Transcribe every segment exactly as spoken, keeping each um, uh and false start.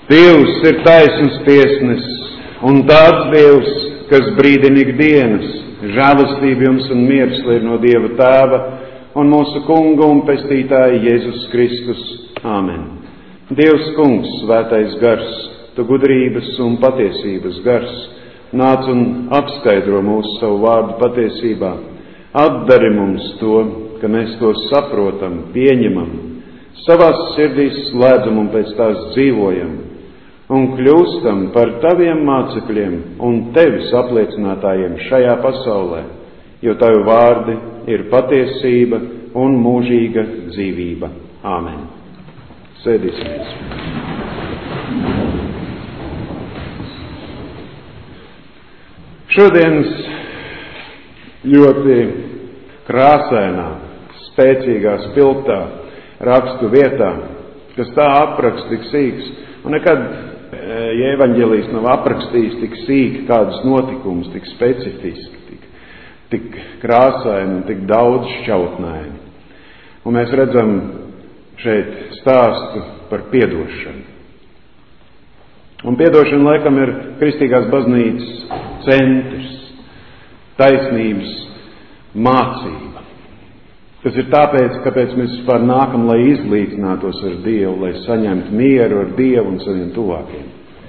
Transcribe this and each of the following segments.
Dievs ir taisns tiesnesis un tāds Dievs, kas brīdina ikdienas. Žēlastība jums un miers ir no Dieva Tēva un mūsu Kunga un Pestītāja Jēzus Kristus. Āmen. Dievs Kungs, svētais gars, tu gudrības un patiesības gars, nāc un apskaidro mūsu savu vārdu patiesībā. Atdari mums to, ka mēs to saprotam, pieņemam, savās sirdīs slēdzam un pēc tās dzīvojam, un kļūstam par taviem mācekļiem un tevis apliecinātājiem šajā pasaulē, jo tavi vārdi ir patiesība un mūžīga dzīvība. Āmen. Sēdīsimies. Šodienas ļoti krāsainā, spēcīgā, spilgtā rakstu vietā, kas tā apraksta tik sīks, un nekad ja evaņģēlijs nav aprakstījis tik sīki kādus notikumus, tik specifiski, tik, tik krāsaini un tik daudz šķautnaini. Un mēs redzam šeit stāstu par piedošanu. Un piedošana laikam ir kristīgās baznīcas centrs, taisnības mācība. Tas ir tāpēc, kāpēc mēs vispār nākam, lai izlīdzinātos ar Dievu, lai saņemtu mieru ar Dievu un saviem tuvākiem.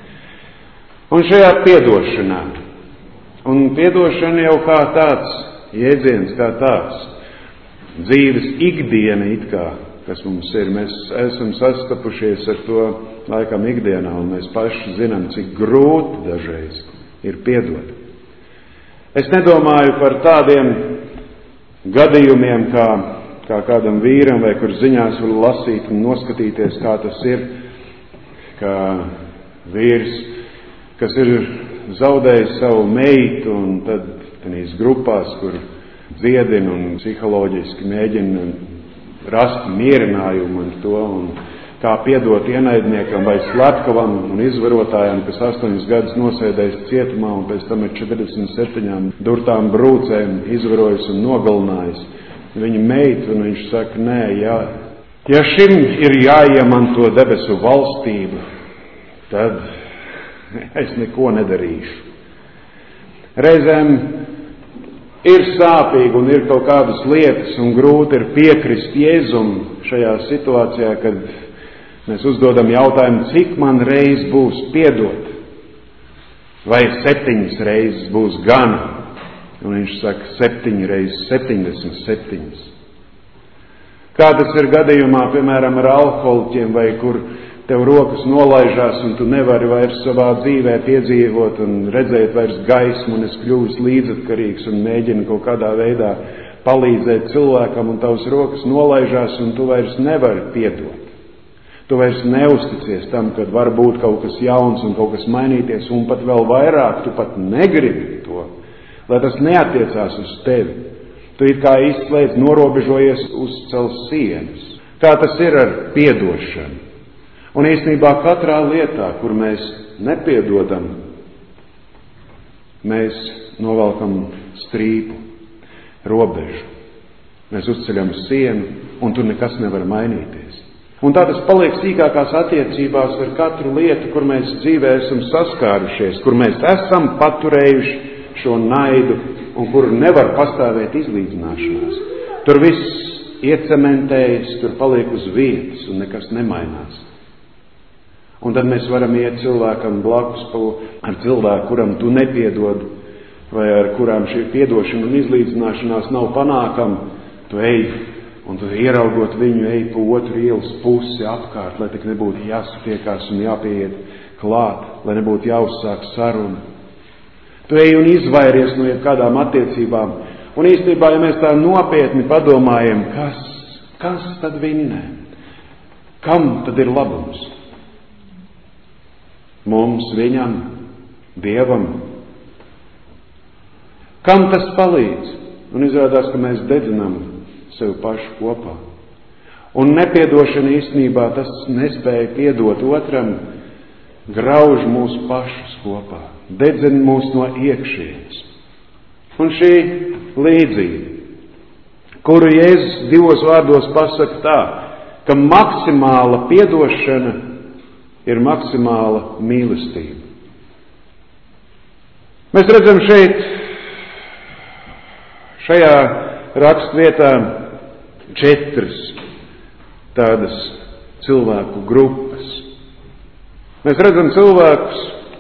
Un šajā piedošanā, un piedošana jau kā tāds, jēdziens kā tāds, dzīves ikdiena it kā, kas mums ir, mēs esam sastapušies ar to laikam ikdienā, un mēs paši zinām, cik grūti dažreiz ir piedot. Es nedomāju par tādiem gadījumiem, kā, kā kādam vīram, vai kur ziņās var lasīt un noskatīties, kā tas ir, kā vīrs, kas ir zaudējis savu meitu, un tad tenīs grupās, kur dziedina un psiholoģiski mēģina rast mierinājumu un to, un kā piedot ienaidniekam vai slepkavam un izvarotājam, kas astoņus gadus nosēdējis cietumā un pēc tam ir četrdesmit septiņām durtām brūcēm izvarojis un nogalinājis viņa meitu, un viņš saka, nē, jā, ja šim ir jāiemanto debesu valstību, tad es neko nedarīšu. Reizēm ir sāpīgi un ir kaut kādas lietas un grūti ir piekrist Jēzum šajā situācijā, kad mēs uzdodam jautājumu, cik man reiz būs piedot, vai septiņas reizes būs gana. Un viņš saka, septiņi reizes, septiņdesmit septiņas. Kā tas ir gadījumā, piemēram, ar alkoholiķiem, vai kur tev rokas nolaižās un tu nevari vairs savā dzīvē piedzīvot un redzēt vairs gaismu, un es kļūstu līdzatkarīgs un mēģinu kaut kādā veidā palīdzēt cilvēkam, un tavas rokas nolaižās un tu vairs nevari piedot. Tu vairs neusticies tam, kad var būt kaut kas jauns un kaut kas mainīties, un pat vēl vairāk, tu pat negribi to, lai tas neatiecās uz tevi. Tu it kā izslēdz, norobežojies uz cels sienas. Kā tas ir ar piedošanu? Un īstenībā katrā lietā, kur mēs nepiedodam, mēs novelkam strīpu, robežu. Mēs uzceļam sienu, un tur nekas nevar mainīties. Un tā tas paliek sīkākās attiecībās ar katru lietu, kur mēs dzīvē esam saskārušies, kur mēs esam paturējuši šo naidu un kur nevar pastāvēt izlīdzināšanās. Tur viss iecementējas, tur paliek uz vietas un nekas nemainās. Un tad mēs varam iet cilvēkam blakus ar cilvēku, kuram tu nepiedod, vai ar kurām šī piedošana un izlīdzināšanās nav panākama. Tu ej, un tu ieraugot viņu, ej pa otru ielas pusi apkārt, lai tik nebūtu jāsatiekās un jāpieiet klāt, lai nebūtu jāuzsāk saruna. Tu ej un izvairies no jebkādām attiecībām. Un īstenībā, ja mēs tā nopietni padomājam, kas, kas tad vinnē? Kam tad ir labums? Mums, viņam, Dievam. Kam tas palīdz? Un izrādās, ka mēs dedzinām sev pašu kopā. Un nepiedošana īstenībā tas nespēja piedot otram, grauž mūs pašus kopā, dedzina mūs no iekšienes. Un šī līdzība, kuru Jēzus divos vārdos pasaka tā, ka maksimāla piedošana ir maksimāla mīlestība. Mēs redzam šeit, šajā rakstvietā, četras tādas cilvēku grupas. Mēs redzam cilvēkus,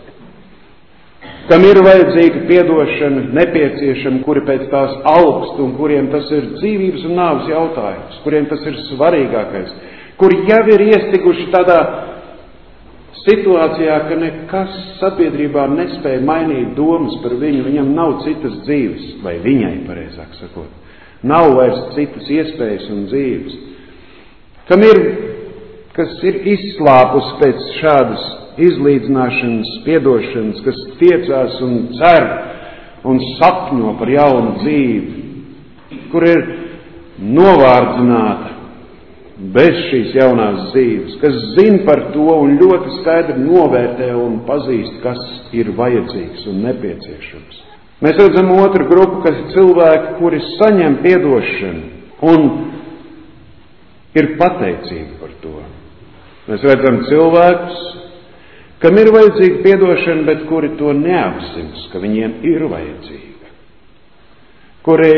kam ir vajadzīga piedošana, nepieciešama, kuri pēc tās augst un kuriem tas ir dzīvības un nāves jautājums, kuriem tas ir svarīgākais, kuri jau ir iestiguši tādā situācijā, ka nekas sabiedrībā nespēja mainīt domas par viņu, viņam nav citas dzīves, vai viņai, pareizāk sakot, nav vairs citas iespējas un dzīves, kam ir, kas ir izslāpus pēc šādas izlīdzināšanas, piedošanas, kas tiecās un cer un sapņo par jaunu dzīvi, kur ir novārdzināta bez šīs jaunās dzīves, kas zina par to un ļoti skaidri novērtē un pazīst, kas ir vajadzīgs un nepieciešams. Mēs redzam otru grupu, kas ir cilvēki, kuri saņem piedošanu un ir pateicīgi par to. Mēs redzam cilvēkus, kam ir vajadzīga piedošana, bet kuri to neapzinas, ka viņiem ir vajadzīga. Kuri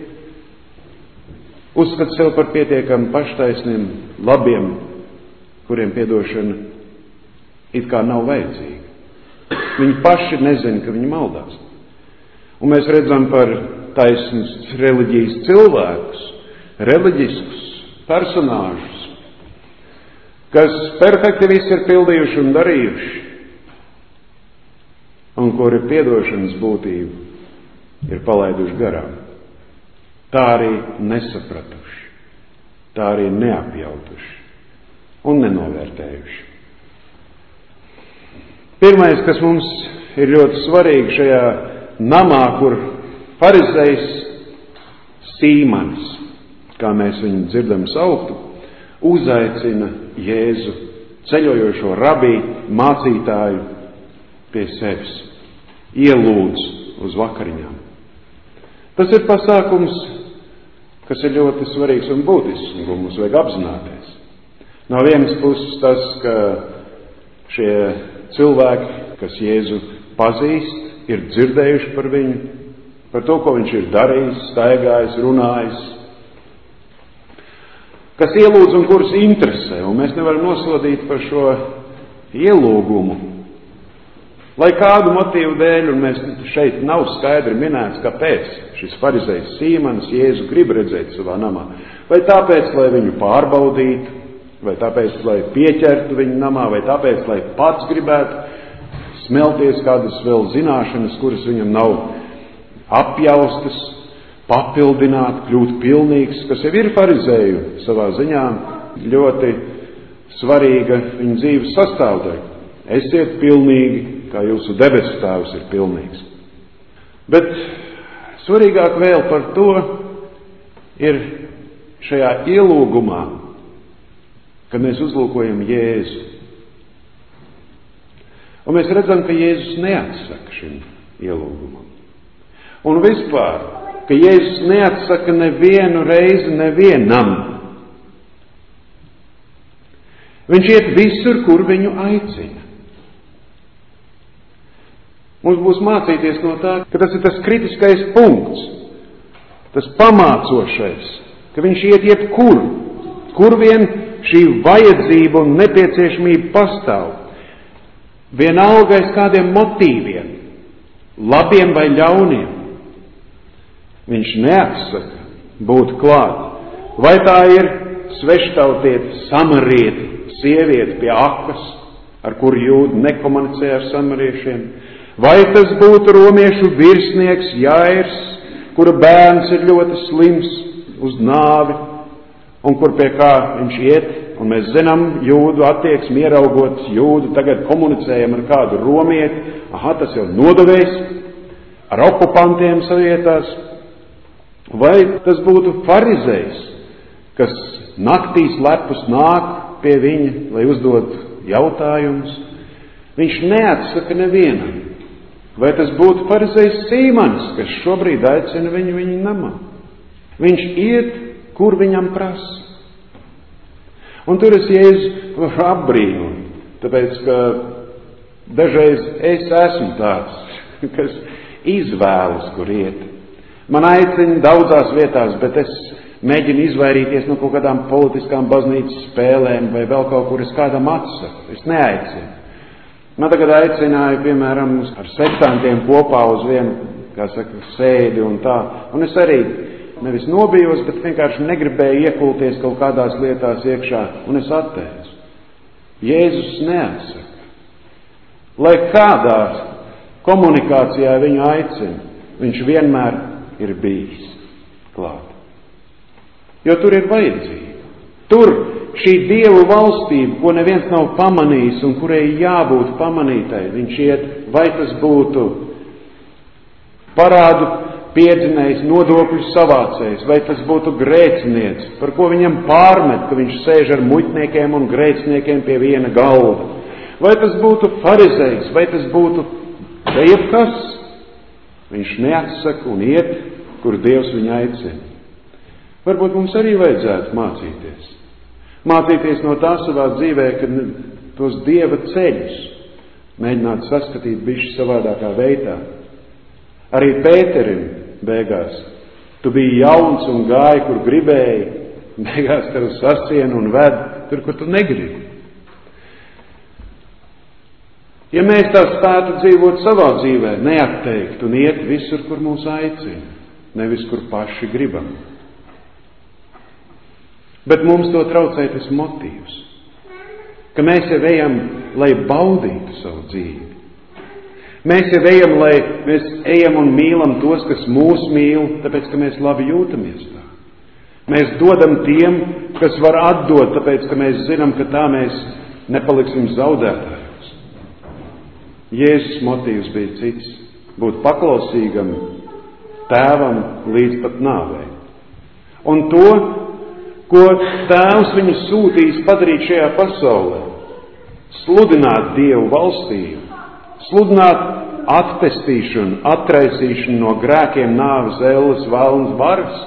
uzskata sev par pietiekami paštaisniem, labiem, kuriem piedošana it kā nav vajadzīga. Viņi paši nezina, ka viņi maldās. Un mēs redzam par taisnas reliģijas cilvēkus, reliģiskus personāžus, kas perfekti viss ir pildījuši un darījuši, un kuri piedošanas būtību ir palaiduši garām. Tā arī nesapratuši, tā arī neapjautuši un nenovērtējuši. Pirmais, kas mums ir ļoti svarīgi šajā namā, kur farizejs Sīmanis, kā mēs viņu dzirdam sauktu, uzaicina Jēzu, ceļojošo rabī, mācītāju, pie sevis, ielūdz uz vakariņām. Tas ir pasākums, kas ir ļoti svarīgs un būtisks, un ko mums vajag apzināties. No vienas puses tas, ka šie cilvēki, kas Jēzu pazīst, ir dzirdējuši par viņu, par to, ko viņš ir darījis, staigājis, runājis, kas ielūdz un kurus interesē, un mēs nevaram nosodīt par šo ielūgumu. Lai kādu motīvu dēļ, un mēs šeit nav skaidri minēts, kāpēc šis farizejs Sīmanis Jēzu grib redzēt savā namā. Vai tāpēc, lai viņu pārbaudītu, vai tāpēc, lai pieķertu viņu namā, vai tāpēc, lai pats gribētu smelties kādas vēl zināšanas, kuras viņam nav apjaustas, papildināt, kļūt pilnīgs, kas jau ir farizēju savā ziņā ļoti svarīga viņa dzīves sastāvdaļa. Esiet pilnīgi, kā jūsu debesu Tēvs ir pilnīgs. Bet svarīgāk vēl par to ir šajā ielūgumā, kad mēs uzlūkojam Jēzu. Un mēs redzam, ka Jēzus neatsaka šim ielūgumam. Un vispār, ka Jēzus neatsaka nevienu reizi nevienam. Viņš iet visur, kur viņu aicina. Mums būs mācīties no tā, ka tas ir tas kritiskais punkts, tas pamācošais, ka viņš iet jebkur, kur vien šī vajadzība un nepieciešamība pastāv. Vienalga aiz kādiem motīviem, labiem vai ļauniem. Viņš neatsaka būt klāt. Vai tā ir sveštautieti, samarieti, sieviete pie akas, ar kuru jūdi nekomunicē ar samariešiem, vai tas būtu romiešu virsnieks Jairs, kura bērns ir ļoti slims uz nāvi, un kur pie kā viņš iet, un mēs zinām jūdu attieksmi, ieraugot jūdu, tagad komunicējam ar kādu romieti, aha, tas jau nodevējs, ar okupantiem savietās, vai tas būtu farizejs, kas naktīs lepus nāk pie viņa, lai uzdod jautājumus. Viņš neatsaka nevienam. Vai tas būtu farizejs Sīmanis, kas šobrīd aicina viņu viņa namā. Viņš iet, kur viņam prasa. Un tur es Jēzu apbrīnu. Tāpēc, ka dažreiz es esmu tāds, kas izvēlas, kur iet. Man aicina daudzās vietās, bet es mēģinu izvairīties no kaut kādām politiskām baznīcas spēlēm vai vēl kaut kur es kādam atsaku. Es neaicinu. Man tagad aicināja, piemēram, ar sektantiem kopā uz vienu, kā saka, sēdi un tā. Un es arī nevis nobijos, bet vienkārši negribēju iekulties kaut kādās lietās iekšā, un es atteicu. Jēzus neatsaka. Lai kādā komunikācijā viņu aicina, viņš vienmēr ir bijis klāt. Jo tur ir vajadzība. Tur šī Dievu valstība, ko neviens nav pamanījis un kurai jābūt pamanītai, viņš iet, vai tas būtu parādu piedzinējs, nodokļu savācējs, vai tas būtu grēcinieks, par ko viņam pārmet, ka viņš sēž ar muitniekiem un grēciniekiem pie viena galda. Vai tas būtu farizejs, vai tas būtu jebkas, viņš neatsaka un iet, kur Dievs viņu aicina. Varbūt mums arī vajadzētu mācīties. Mācīties no tā savā dzīvē, kad tos Dieva ceļus mēģināt saskatīt bišķi savādākā veidā. Arī Pēterim beigās. Tu biji jauns un gāji, kur gribēji, beigās tev sasien un ved tur, kur tu negribi. Ja mēs tā spētu dzīvot savā dzīvē, neatteikt un iet visur, kur mūs aicina, nevis kur paši gribam. Bet mums to traucē tas motīvs, ka mēs jau ejam, lai baudītu savu dzīvi. Mēs jau ejam, lai mēs ejam un mīlam tos, kas mūs mīl, tāpēc, ka mēs labi jūtamies tā. Mēs dodam tiem, kas var atdot, tāpēc, ka mēs zinām, ka tā mēs nepaliksim zaudētājos. Jēzus motīvs bija cits – būt paklausīgam tēvam līdz pat nāvei. Un to, ko tēvs viņu sūtīs padarīt šajā pasaulē, sludināt Dievu valstību, sludināt atpestīšanu, atraisīšanu no grēkiem, nāves, elles, vēlnes, varas,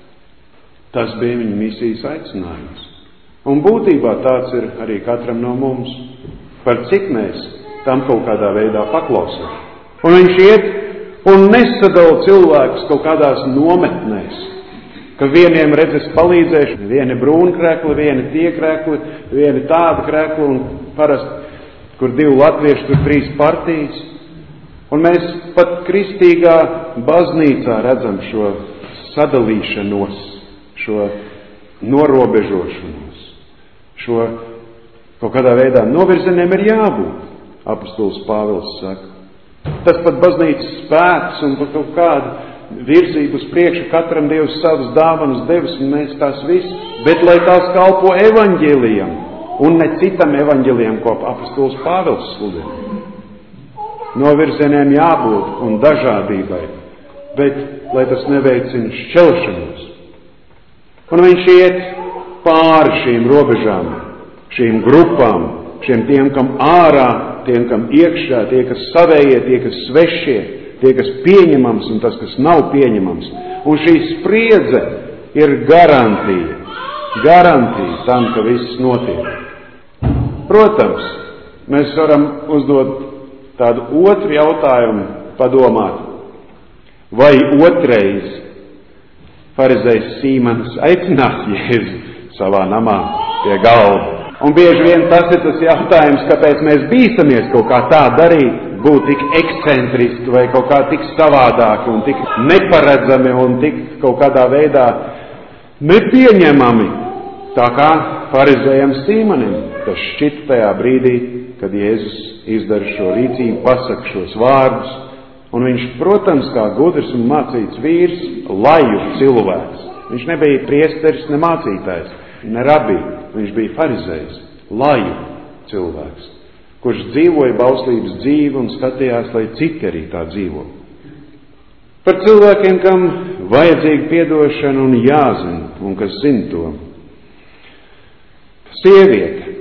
tas bija viņa misijas aicinājums. Un būtībā tāds ir arī katram no mums, par cik mēs tam kaut kādā veidā paklausām. Un viņš iet un nesadala cilvēkus kaut kādās nometnēs, ka vieniem redzes palīdzēšu, vieni brūni krekli, vieni tie krekli, vieni tādi krekli, un parasti, kur divi latvieši, tur trīs partijas. Un mēs pat kristīgā baznīcā redzam šo sadalīšanos, šo norobežošanos, šo kaut kādā veidā novirzieniem ir jābūt. Apostols Pāvils saka. Tas pat baznīcas spēks un kaut kādu virzību uz priekšu, katram Dievs savas dāvanas devis un mēs tās visas, bet lai tās kalpo evaņģēlijam un ne citam evaņģēlijam, ko apostols Pāvils sludina. Novirzieniem jābūt un dažādībai, bet lai tas neveicina šķelšanos. Un viņš iet pāri šīm robežām, šīm grupām, šiem tiem, kam ārā, tiem, kam iekšā, tie, kas savējie, tie, kas svešie, tie, kas pieņemams un tas, kas nav pieņemams. Un šī spriedze ir garantija, garantija tam, ka viss notiek. Protams, mēs varam uzdot tādu otru jautājumu, padomāt, vai otrais farizejs Sīmanis aicinās Jēzu savā namā pie galda. Un bieži vien tas ir tas jautājums, kāpēc mēs bīstamies kaut kā tā darīt, būt tik ekscentriski vai kaut kā tik savādāki un tik neparedzami un tik kaut kādā veidā nepieņemami. Tā kā farizējam Sīmanim, tas šķita tajā brīdī, kad Jēzus izdara šo rīcību, pasaka šos vārdus, un viņš, protams, kā gudrs un mācīts vīrs, laju cilvēks. Viņš nebija priesteris, ne mācītājs, ne rabī. Viņš bija farizējs, laju cilvēks, kurš dzīvoja bauslības dzīvi un skatījās, lai citi arī tā dzīvo. Par cilvēkiem, kam vajadzīga piedošana un jāzina, un kas zina to. Sieviete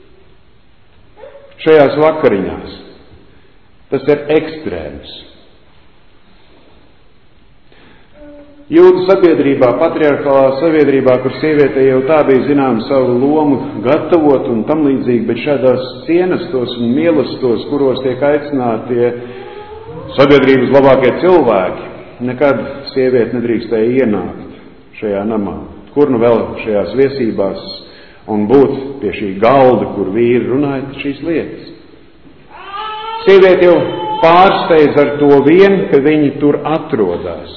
šajās vakariņās, tas ir ekstrēms. Jūdu sabiedrībā, patriarchālā sabiedrībā, kur sieviete jau tā bija zinām savu lomu gatavot un tam līdzīgi, bet šādās cienastos un mīlestos, kuros tiek aicināti tie sabiedrības labākie cilvēki, nekad sieviete nedrīkstēja ienākt šajā namā. Kur nu vēl šajās viesībās un būt pie šī galda, kur vīri runāja šīs lietas. Sieviete jau pārsteidz ar to vien, ka viņi tur atrodas.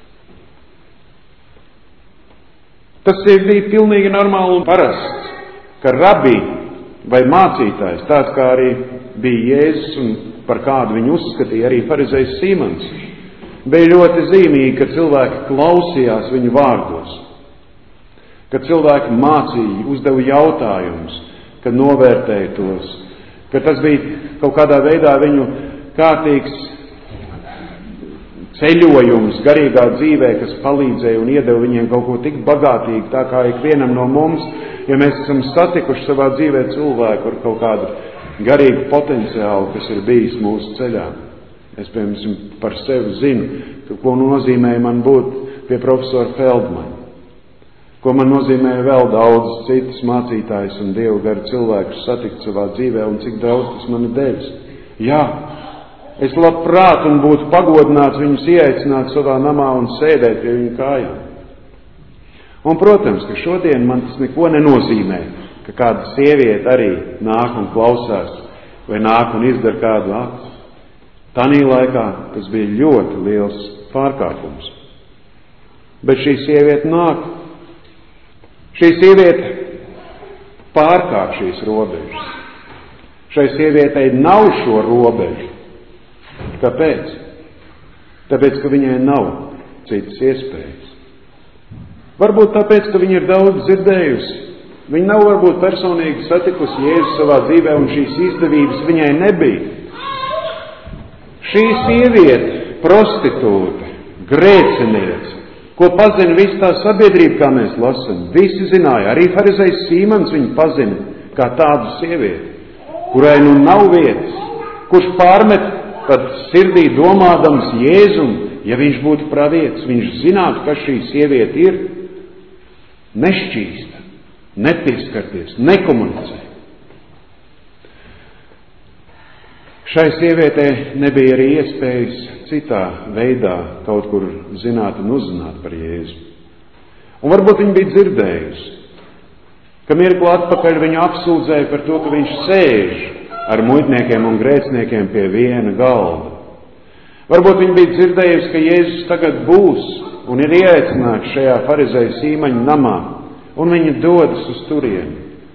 Tas bija pilnīgi normāli un parasts, ka rabī vai mācītājs, tāds kā arī bija Jēzus un par kādu viņu uzskatīja arī farizejs Sīmons, bija ļoti zīmīgi, ka cilvēki klausījās viņu vārdos, ka cilvēki mācīja, uzdeva jautājumus, ka novērtēja tos, ka tas bija kaut kādā veidā viņu kārtīgs ceļojums garīgā dzīvē, kas palīdzēja un iedeva viņiem kaut ko tik bagātīgu, tā kā ikvienam no mums, ja mēs esam satikuši savā dzīvē cilvēku ar kaut kādu garīgu potenciālu, kas ir bijis mūsu ceļā. Es, piemēram, par sevi zinu, ka, ko nozīmēja man būt pie profesora Feldmana, ko man nozīmēja vēl daudz citus mācītājus un Dievu garu cilvēkus satikt savā dzīvē un cik daudz tas man ir devis. Jā, es labprāt un būtu pagodināts viņus ieaicināt savā namā un sēdēt pie viņu kājām. Un, protams, ka šodien man tas neko nenozīmē, ka kāda sieviete arī nāk un klausās vai nāk un izdara kādu aktu. Tanī laikā tas bija ļoti liels pārkāpums. Bet šī sieviete nāk. Šī sieviete pārkāp šīs robežas. Šai sievietei nav šo robežu. Kāpēc? Tāpēc, ka viņai nav citas iespējas. Varbūt tāpēc, ka viņa ir daudz dzirdējusi. Viņa nav varbūt personīgi satikusi Jēzu savā dzīvē un šīs izdevības viņai nebija. Šī sieviete, prostitūte, grēciniece, ko pazina visa tā sabiedrība, kā mēs lasam, visi zināja, arī farizejs Sīmons viņu pazina kā tādu sievieti, kurai nu nav vietas, kurš pārmet pat sirdī domādams Jēzum, ja viņš būtu pravietis, viņš zinātu, kas šī sieviete ir, nešķīsta, nepieskarties, nekomunicē. Šai sievietei nebija arī iespējas citā veidā kaut kur zināt un uzzināt par Jēzu. Un varbūt viņa bija dzirdējusi, ka mirkli atpakaļ viņu apsūdzēja par to, ka viņš sēž ar muitniekiem un grēciniekiem pie viena galda. Varbūt viņi bija dzirdējusi, ka Jēzus tagad būs un ir ieaicināts šajā farizeja Sīmaņa namā, un viņi dodas uz turieni.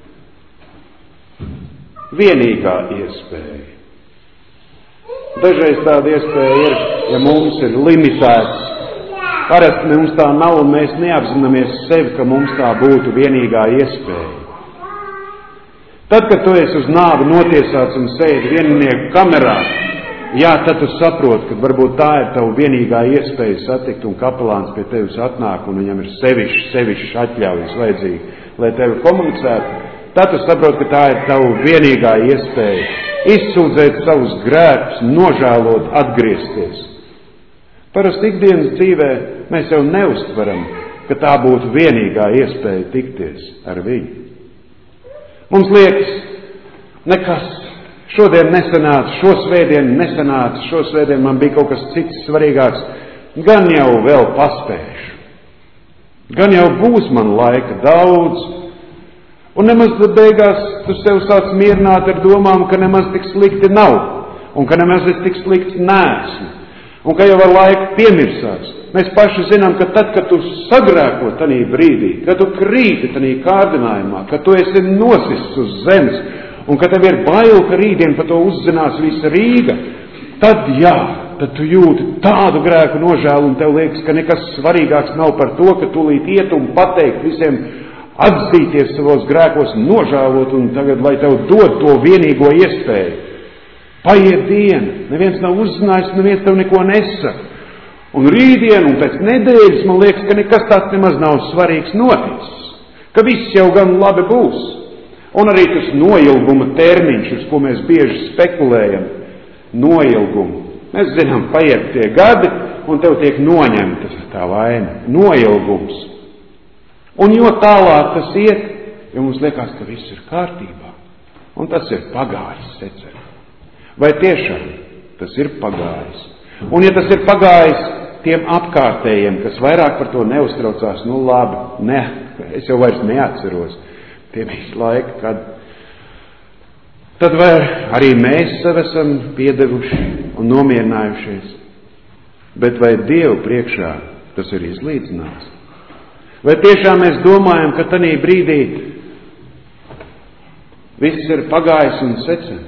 Vienīgā iespēja. Dažreiz tāda iespēja ir, ja mums ir limitēts. Parasti mums tā nav, un mēs neapzināmies sevi, ka mums tā būtu vienīgā iespēja. Tad, kad tu esi uz nāvi notiesāts un sēdi viennieku kamerā, jā, tad tu saproti, ka varbūt tā ir tava vienīgā iespēja satikt, un kapelāns pie tevis atnāk, un viņam ir sevišķi, sevišķi atļaujas vajadzīgi, lai tevi komunicētu. Tad tu saproti, ka tā ir tava vienīgā iespēja izsūdzēt savus grēkus, nožēlot, atgriezties. Parasti ikdienas dzīvē mēs jau neuztveram, ka tā būtu vienīgā iespēja tikties ar viņu. Mums liekas, nekas, šodien nesanāca, šo svētdienu nesanāca, šo svētdienu man bija kaut kas cits svarīgāks, gan jau vēl paspēšu, gan jau būs man laika daudz, un nemaz tad beigās tu sev sāc mierināt ar domām, ka nemaz tik slikti nav, un ka nemaz tik slikts neesmu, un ka jau ar laiku piemirsās. Mēs paši zinām, ka tad, kad tu sagrēko tanī brīdī, kad tu krīti tanī kārdinājumā, kad tu esi nosists uz zemes, un ka tev ir bail, ka rītdien par to uzzinās visa Rīga, tad jā, tad tu jūti tādu grēku nožēlu, un tev liekas, ka nekas svarīgāks nav par to, ka tūlīt iet un pateikt visiem, atzīties savos grēkos, nožēlot, un tagad, lai tev dod to vienīgo iespēju. Paiet diena, neviens nav uzzinājis, neviens tev neko nesaka. Un rītdien un pēc nedēļas man liekas, ka nekas tāds nemaz nav svarīgs noticis, ka viss jau gan labi būs. Un arī tas noilguma termiņš, uz ko mēs bieži spekulējam, noilgumu. Mēs zinām, paiet tie gadi, un tev tiek noņemta tā vaina, noilgums. Un jo tālāk tas iet, jo mums liekas, ka viss ir kārtībā. Un tas ir pagājis, seceri. Vai tiešām tas ir pagājis? Un ja tas ir pagājis tiem apkārtējiem, kas vairāk par to neuztraucās, nu labi, ne, es jau vairs neatceros. Tie bija laiki, kad tad vai arī mēs sev esam piedevuši un nomierinājušies. Bet vai Dievu priekšā tas ir izlīdzināts? Vai tiešām mēs domājam, ka tanī brīdī viss ir pagājis un secen?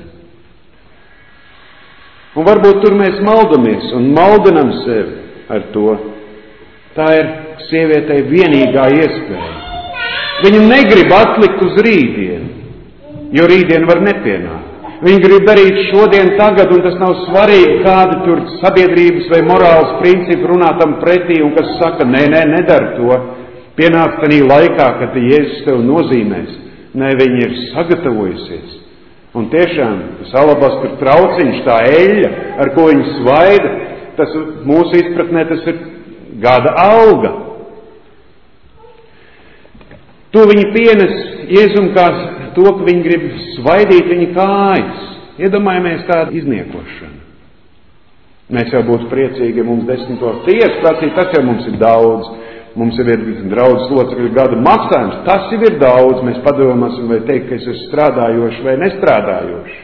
Un varbūt tur mēs maldamies un maldinam sevi ar to. Tā ir sievietei vienīgā iespēja. Viņa negrib atlikt uz rītdienu, jo rītdien var nepienākt. Viņa grib darīt šodien tagad, un tas nav svarīgi, kādi tur sabiedrības vai morāls principi runā tam pretī, un kas saka, nē, nē, nedara to. Pienāc tanī laikā, kad Jēzus tev nozīmēs. Nē, viņa ir sagatavojusies. Un tiešām, tas alabastru trauciņš, tā eļļa, ar ko viņa svaida, tas mūsu izpratnē tas ir gada alga. To viņa pienes Jēzum kā to, ka viņi grib svaidīt viņa kājas. Iedomājamies tādu izniekošanu. Mēs jau būtu priecīgi, ja mums desmito tiesu prasīt, tas jau mums ir daudz. Mums jau ir draudzes locekļu gada maksājums. Tas jau ir daudz. Mēs padomāsim vai teikt, ka es esmu strādājoši vai nestrādājoši.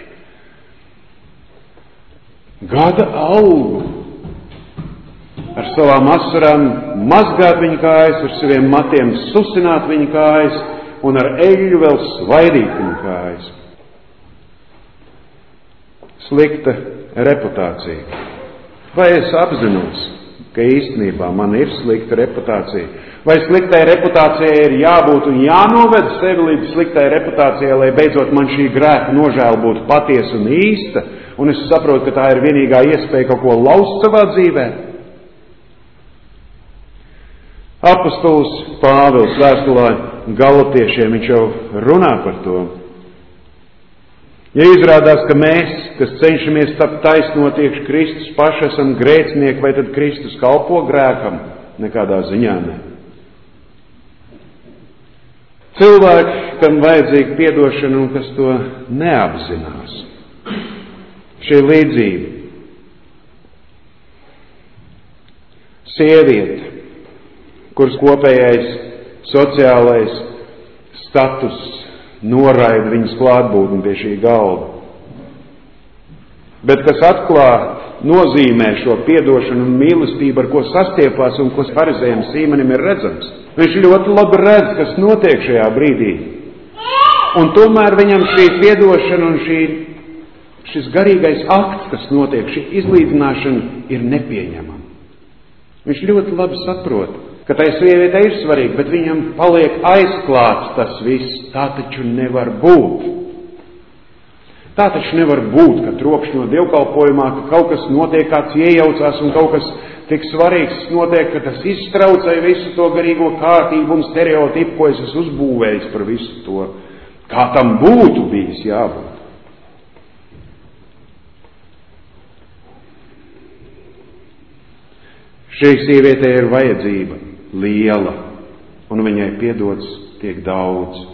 Gada algu. Ar savām asarām mazgāt viņa kājas, ar saviem matiem susināt viņa kājas un ar eļļu vēl svaidīt viņa kājas. Slikta reputācija. Vai es apzinos, ka īstenībā man ir slikta reputācija? Vai sliktai reputācijai ir jābūt un jānoved sevi līdz sliktai reputācijai, lai beidzot man šī grēka nožēla būtu patiesa un īsta, un es saprotu, ka tā ir vienīgā iespēja kaut ko laust savā dzīvē? Apostols Pāvils vēstulē Galatiešiem, viņš jau runā par to. Ja izrādās, ka mēs, kas cenšamies tapt taisnot iekš Kristus paši, esam grēcinieki, vai tad Kristus kalpo grēkam? Nekādā ziņā ne. Cilvēki, kam vajadzīga piedošana un kas to neapzinās. Šī līdzība. Sieviete, kuras kopējais sociālais status noraida viņas klātbūtni pie šī galda. Bet kas atklāt nozīmē šo piedošanu un mīlestību, ar ko sastiepās un ko farizējiem Sīmanim ir redzams. Viņš ļoti labi redz, kas notiek šajā brīdī. Un tomēr viņam šī piedošana un šī, šis garīgais akts, kas notiek, šī izlīdzināšana ir nepieņemama. Viņš ļoti labi saprot, ka tai sievietei ir svarīgi, bet viņam paliek aizklāts tas viss. Tā taču nevar būt. Tā taču nevar būt, ka trokšņ no dievkalpojumā, ka kaut kas notiek, kāds iejaucās un kaut kas tik svarīgs notiek, ka tas iztraucē visu to garīgo kārtību un stereotipu, ko es esmu uzbūvējis par visu to. Kā tam būtu bijis jābūt. Šī sievietē ir vajadzība liela, un viņai piedots tiek daudz.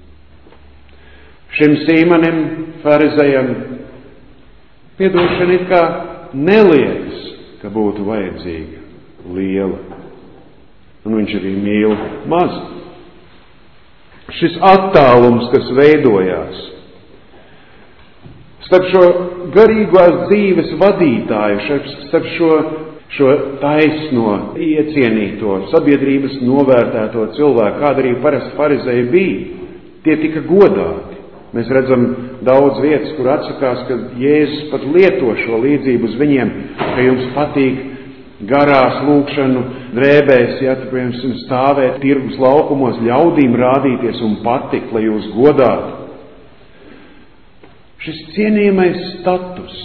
Šim Sīmanim, farizejam, piedošana it kā neliekas, ka būtu vajadzīga liela, un viņš arī mīl maz. Šis attālums, kas veidojās starp šo garīgās dzīves vadītāju, starp šo šo taisno, iecienīto, sabiedrības novērtēto cilvēku, kāda arī parasti farizēji bija, tie tika godāti. Mēs redzam daudz vietas, kur atsakās, ka Jēzus pat lieto šo līdzību uz viņiem, ka jums patīk garās lūkšanu drēbēs, ja, piemēram, stāvēt tirgus laukumos, ļaudīm rādīties un patikt, lai jūs godātu. Šis cienījamais status,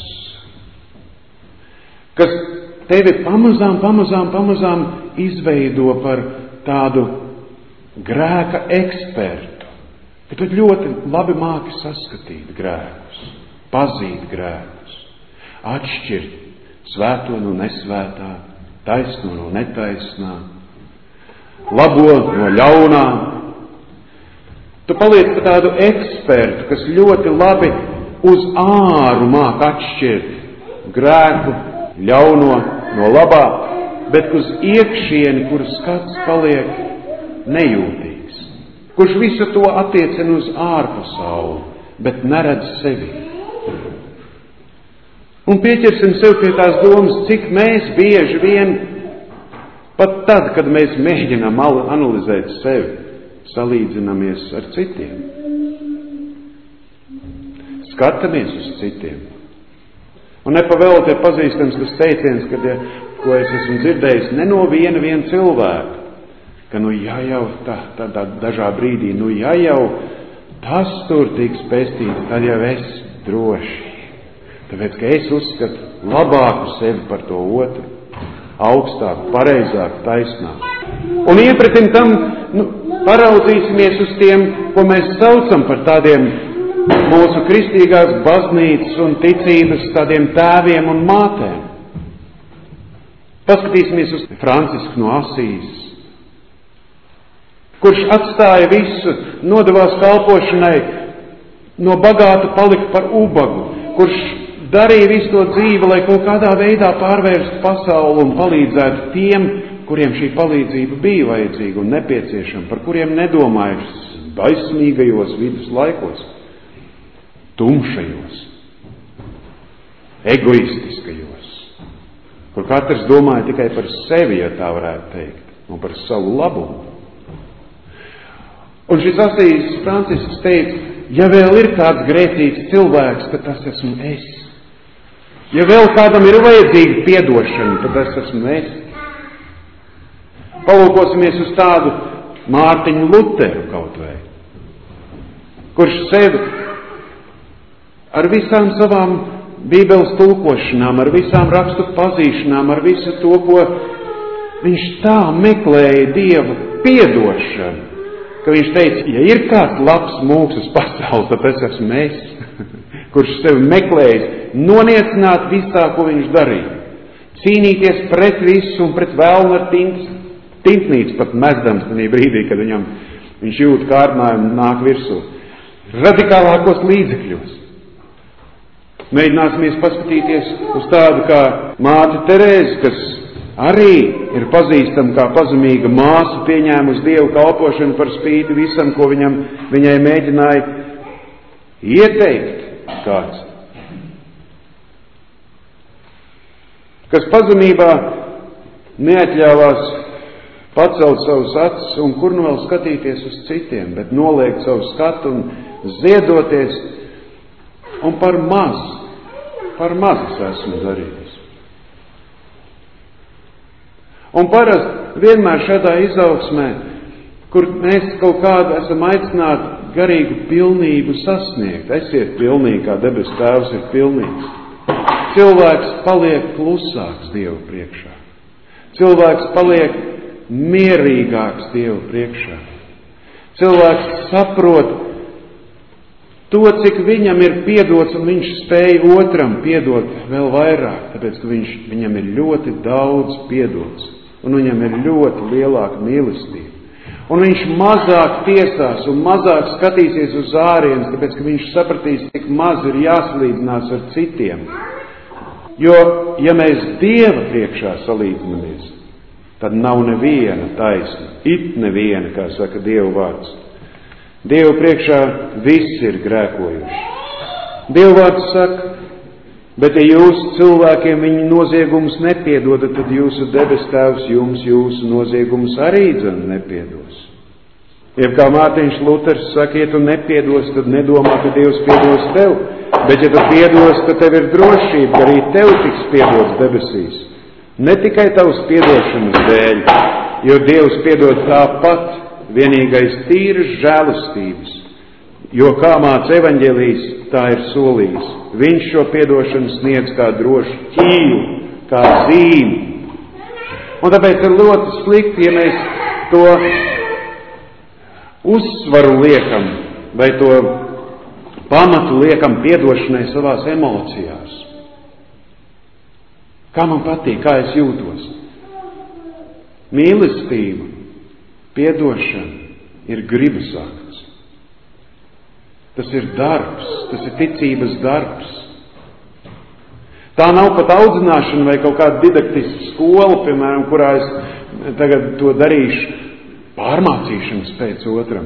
kas tevi pamazām, pamazām, pamazām izveido par tādu grēka ekspertu, ka tu ļoti labi māki saskatīt grēkus, pazīt grēkus, atšķirt svēto no nesvētā, taisno no netaisnā, labo no ļaunā. Tu paliec par tādu ekspertu, kas ļoti labi uz āru māk atšķirt grēku, ļauno no labā, bet uz iekšieni, kur skats paliek nejūtīgs, kurš visu to attiecina uz ārpasauli, bet neredz sevi. Un pieķersim sev pie tās domas, cik mēs bieži vien, pat tad, kad mēs mēģinām analizēt sevi, salīdzinamies ar citiem. Skatāmies uz citiem. Un nepavēlot ir pazīstams tas teiciens, kad, ja, ko es esmu dzirdējis, ne no viena viena cilvēka, ka nu ja jau tā, tādā dažā brīdī, nu ja jau tas tur tiks pestīts, tad jau es droši. Tāpēc, ka es uzskatu labāku sevi par to otru, augstāku, pareizāku, taisnāku. Un iepratim tam, nu, paraudzīsimies uz tiem, ko mēs saucam par tādiem mūsu kristīgās baznīcas un ticības tādiem tēviem un mātēm. Paskatīsimies uz Francisku no Asīzes, kurš atstāja visu, nodevās kalpošanai, no bagāta palika par ubagu, kurš darīja visu to dzīvi, lai kaut kādā veidā pārvērstu pasauli un palīdzētu tiem, kuriem šī palīdzība bija vajadzīga un nepieciešama, par kuriem nedomājušas baismīgajos vidus laikos, tumšajos, egoistiskajos, kur katrs domāja tikai par sevi, ja tā varētu teikt, un par savu labumu. Un šis Asīzes Francisks teica, ja vēl ir kāds grēcīgs cilvēks, tad tas esmu es. Ja vēl kādam ir vajadzīga piedošana, tad tas esmu es. Palūkosimies uz tādu Mārtiņu Luteru kaut vai, kurš sevi ar visām savām Bībeles tulkošanām, ar visām rakstu pazīšanām, ar visu to, ko viņš tā meklēja Dieva piedošanu, ka viņš teica, ja ir kāds labs mūks uz pasauli, tad es esmu es, kurš sevi meklējis noniecināt visā, ko viņš darīja. Cīnīties pret visu un pret vēlnu ar tints, tintnīcu pat mezdams tajā brīdī, kad viņam, viņš jūt kārdinājumu nāk virsū. Radikālākos līdzekļos. Mēģināsimies paskatīties uz tādu kā māte Terēze, kas arī ir pazīstama kā pazemīga māsa, pieņēmusi Dievu kalpošanu par spīti visam, ko viņam, viņai mēģināja ieteikt kāds. Kas pazemībā neatļāvās pacelt savus acis un kur nu vēl skatīties uz citiem, bet noliegt savu skatu un ziedoties, un par maz, par maz es esmu darījis. Un parasti vienmēr šādā izaugsmē, kur mēs kaut kādu esam aicināti garīgu pilnību sasniegt, esiet pilnīgi, kā debes Tēvs ir pilnīgs. Cilvēks paliek klusāks Dievu priekšā. Cilvēks paliek mierīgāks Dievu priekšā. Cilvēks saprot to, cik viņam ir piedots, un viņš spēja otram piedot vēl vairāk, tāpēc, ka viņš, viņam ir ļoti daudz piedots, un viņam ir ļoti lielāka mīlestība. Un viņš mazāk tiesās un mazāk skatīsies uz ārienes, tāpēc, ka viņš sapratīs, cik maz ir jāsalīdzinās ar citiem. Jo, ja mēs Dieva priekšā salīdzinamies, tad nav neviena taisna, it neviena, kā saka Dieva vārds. Dieva priekšā visi ir grēkojuši. Dieva vārds saka, bet ja jūs cilvēkiem viņu noziegumus nepiedodat, tad jūsu debes Tēvs jums jūsu noziegumus arī dzen nepiedos. Jeb kā Mārtiņš Luters saka, ja tu nepiedos, tad nedomā, ka Dievs piedos tev, bet ja tu piedos, tad tev ir drošība, ka arī tev tiks piedots debesīs. Ne tikai tavas piedošanas dēļ, jo Dievs piedod tāpat, vienīgais tīras žēlastības, jo kā māca evaņģēlijs, tā ir solījis. Viņš šo piedošanu sniedz kā drošu ķīlu, kā zīmi. Un tāpēc ir ļoti slikti, ja mēs to uzsvaru liekam, vai to pamatu liekam piedošanai savās emocijās. Kā man patīk, kā es jūtos. Mīlestība, piedošana ir gribas akts. Tas ir darbs, tas ir ticības darbs. Tā nav pat audzināšana vai kaut kāda didaktiska skola, piemēram, kurā es tagad to darīšu pārmācīšanas pēc otram.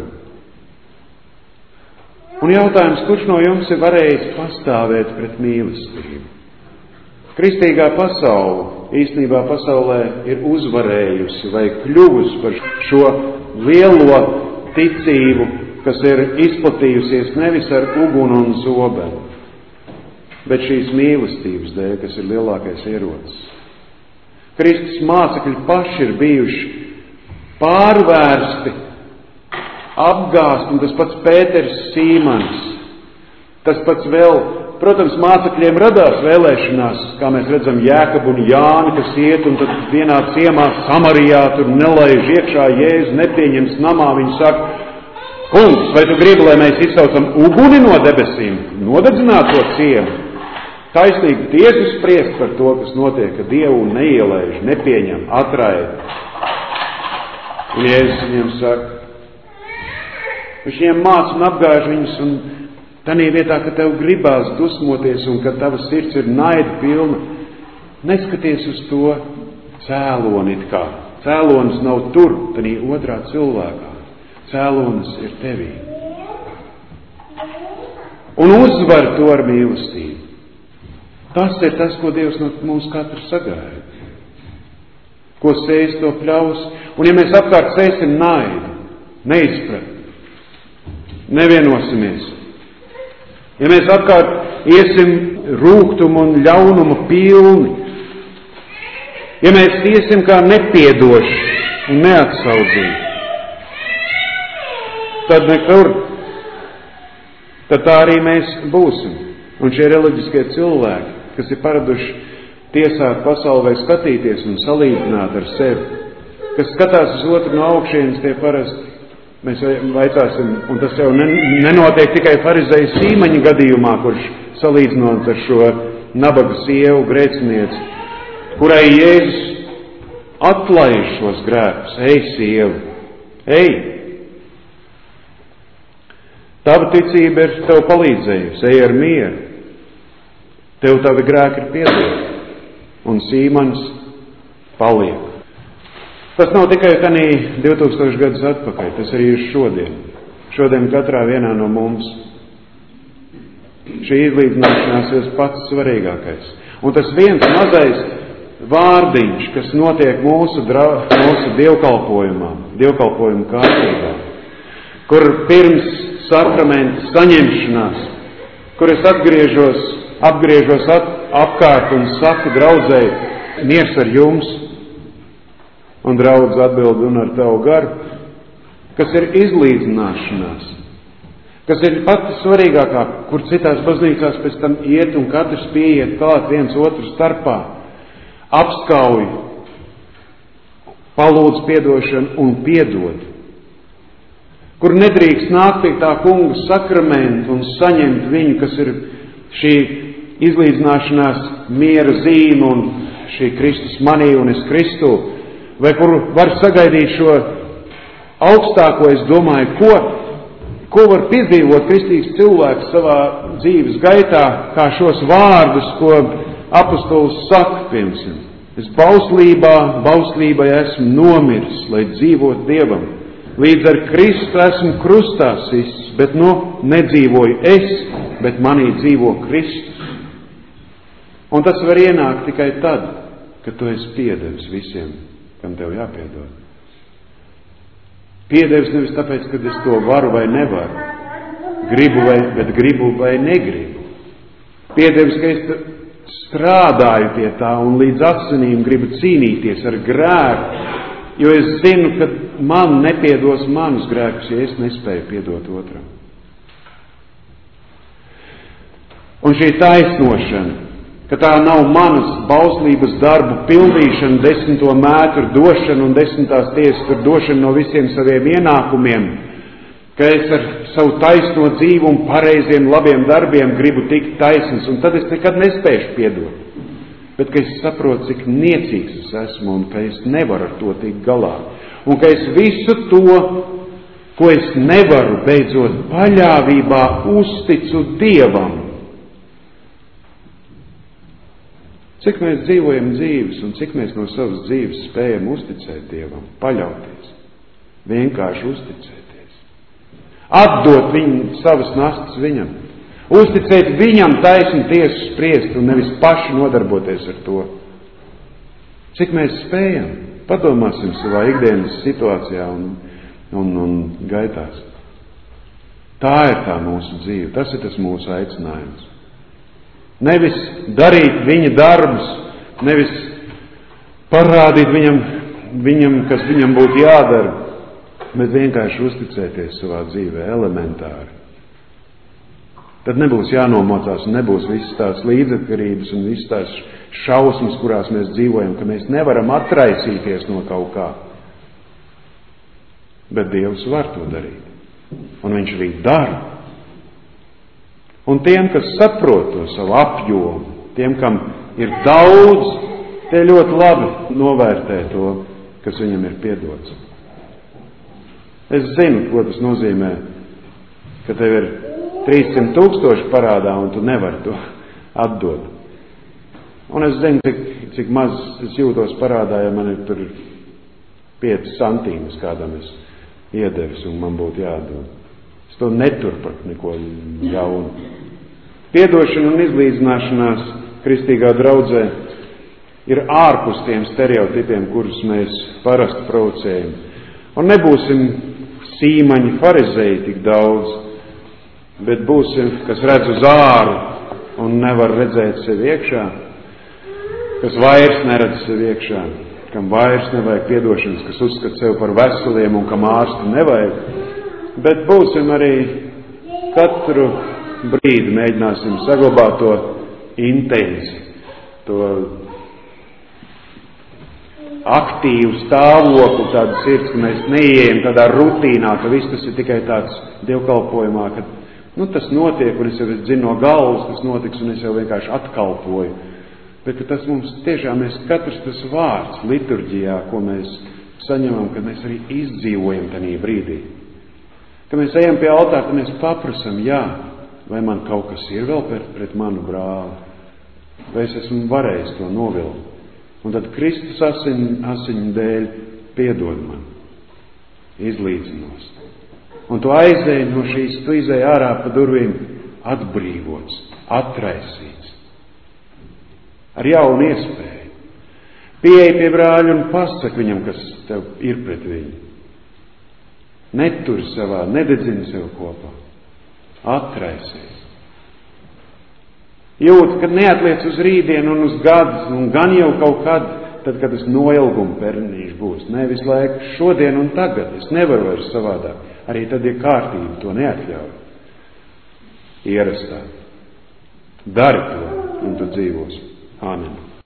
Un jautājums, kurš no jums ir varējis pastāvēt pret mīlestību? Kristīgā pasaule, īstenībā pasaulē ir uzvarējusi vai kļuvusi par šo lielo ticību, kas ir izplatījusies nevis ar uguni un zobenu, bet šīs mīlestības dēļ, kas ir lielākais ierocis. Kristus mācekļi paši ir bijuši pārvērsti, apgāsti, un tas pats Pēters Sīmanis, tas pats vēl, protams, mācekļiem radās vēlēšanās, kā mēs redzam Jēkabu un Jāni, kas iet un tad vienā ciemā Samarijā tur nelaiž iekšā Jēzu, nepieņems namā, viņi saka, kungs, vai tu gribi, lai mēs izsaucam uguni no debesīm, nodedzināt to ciemu? Taisnīgi tiesu spriest par to, kas notiek, ka Dievu neielaiž, nepieņem, atraida. Un Jēzus viņiem saka, viņš viņiem māca un apgāž viņus, un tanī vietā, ka tev gribās dusmoties un ka tava sirds ir naida pilna, neskaties uz to cēloni it kā. Cēlonis nav tur, tanī otrā cilvēkā. Cēlonis ir tevī. Un uzvar to ar mīlestību. Tas ir tas, ko Dievs no mums katru sagaida. Ko sēs, to pļaus. Un ja mēs apkārt sēsim naidu, neizpratni, nevienosimies, ja mēs apkārt iesim rūgtumu un ļaunumu pilni, ja mēs iesim kā nepiedoši un neatsaudzīgi, tad nekur, tad tā arī mēs būsim. Un šie reliģiskie cilvēki, kas ir paraduši tiesāt pasauli vai skatīties un salīdzināt ar sevi, kas skatās uz otru no augšienes, tie parasti, mēs vaicāsim, un tas jau nenotiek tikai farizēju Sīmaņa gadījumā, kurš salīdzinot ar šo nabaga sievu grēcinieci, kurai Jēzus atlaiž šos grēkus. Ej, sievu, ej! Tava ticība ir tev palīdzējusi, ej ar mieru. Tev tavi grēki ir piedoti, un Sīmanis paliek. Tas nav tikai tanī divtūkstoši gadus atpakaļ, tas arī ir šodien. Šodien katrā vienā no mums. Šī izlīdzināšanās ir pats svarīgākais. Un tas viens mazais vārdiņš, kas notiek mūsu, dra, mūsu dievkalpojumā, dievkalpojumu kārtībā, kur pirms sakramenta saņemšanās, kur es atgriežos, apgriežos at, apkārt un saku draudzēji, miers ar jums, un draudz atbild un ar tavu garu, kas ir izlīdzināšanās, kas ir pati svarīgākā, kur citās baznīcās pēc tam iet un katrs pieiet klāt viens otru starpā, apskauj, palūdz piedošanu un piedod, kur nedrīkst nākt pie tā kunga sakramentu un saņemt viņu, kas ir šī izlīdzināšanās miera zīme un šī Kristus manī un es Kristū, vai kur var sagaidīt šo augstāko, es domāju, ko, ko var piedzīvot kristīgs cilvēks savā dzīves gaitā, kā šos vārdus, ko apostols saka, piemēram. Es bauslībā, bauslībai esmu nomiris, lai dzīvot Dievam. Līdz ar Kristu esmu krustā sists, bet nu nedzīvoju es, bet manī dzīvo Kristus. Un tas var ienākt tikai tad, kad tu esi piedevis visiem, kam tev jāpiedod. Piedevis nevis tāpēc, ka es to varu vai nevaru, gribu vai, bet gribu vai negribu. Piedevis, ka es strādāju pie tā un līdz asinīm gribu cīnīties ar grēku, jo es zinu, ka man nepiedos manus grēkus, ja es nespēju piedot otram. Un šī taisnošana, ka tā nav manas bauslības darbu pildīšana, desmito mētru došana un desmitās tiesas tur došana no visiem saviem ienākumiem, ka es ar savu taisno dzīvu un pareiziem labiem darbiem gribu tikt taisns, un tad es nekad nespēšu piedot. bet ka es saprotu, cik niecīgs es esmu un ka es nevaru ar to tikt galā. Un ka es visu to, ko es nevaru, beidzot paļāvībā uzticu Dievam. Cik mēs dzīvojam dzīves un cik mēs no savas dzīves spējam uzticēt Dievam, paļauties, vienkārši uzticēties. Atdot viņu savas nastas viņam, uzticēt viņam taisnu tiesu spriest un nevis paši nodarboties ar to. Cik mēs spējam, padomāsim savā ikdienas situācijā un, un, un gaitās. Tā ir tā mūsu dzīve, tas ir tas mūsu aicinājums. Nevis darīt viņa darbus, nevis parādīt viņam, viņam, kas viņam būtu jādara, bet vienkārši uzticēties savā dzīvē elementāri. Tad nebūs jānomocās un nebūs visas tās līdzatkarības un visas tās šausmas, kurās mēs dzīvojam, ka mēs nevaram atraisīties no kaut kā. Bet Dievs var to darīt. Un viņš arī dara. Un tiem, kas saprot to savu apjomu, tiem, kam ir daudz, tie ļoti labi novērtē to, kas viņam ir piedots. Es zinu, ko tas nozīmē, ka tev ir trīssimt tūkstoši parādā un tu nevari to atdot. Un es zinu, cik, cik maz es jūtos parādā, ja man ir tur pieci santīmas kādam es iedevis un man būtu jādod. Es to neturu par neko jaunu. Piedošana un izlīdzināšanās kristīgā draudzē ir ārpus tiem stereotipiem, kurus mēs parasti provocējam. Un nebūsim sīmaņi farizēji tik daudz, bet būsim, kas redz uz āru un nevar redzēt sevi iekšā, kas vairs neredz sevi iekšā, kam vairs nevajag piedošanas, kas uzskata sevi par veseliem un kam ārstu nevajag, bet būsim arī katru brīdi mēģināsim saglabāt to intensi, to aktīvu stāvokli, tādu sirds, ka mēs neieejam tādā rutīnā, ka viss tas ir tikai tāds dievkalpojumā, ka nu, tas notiek, un es jau zinu no galvas, tas notiks, un es jau vienkārši atkalpoju. Bet ka tas mums tiešām, mēs katrs tas vārds liturģijā, ko mēs saņemam, kad mēs arī izdzīvojam tajā brīdī. Kad mēs ejam pie altāra, tad mēs paprasam, jā, vai man kaut kas ir vēl pret, pret manu brāli, vai es esmu varējis to novilkt. Un tad Kristus asiņu, asiņu dēļ piedod man, izlīdzinos. Un tu aizēji no šīs, tu izēji ārā pa durvīm atbrīvots, atraisīts, ar jaunu iespēju. Pieeja pie brāļa un pasaka viņam, kas tev ir pret viņu. Netur savā, nededzini sev kopā. Atraisies. Jūt, ka neatliec uz rītdienu un uz gadu, un gan jau kaut kad, tad, kad es noilgumu pernīšu būs. Ne visu laiku šodien un tagad. Es nevaru vairs savādāk. Arī tad, ja kārtība to neatļauj. Ierastā. Dari to, un tu dzīvosi. Āmen.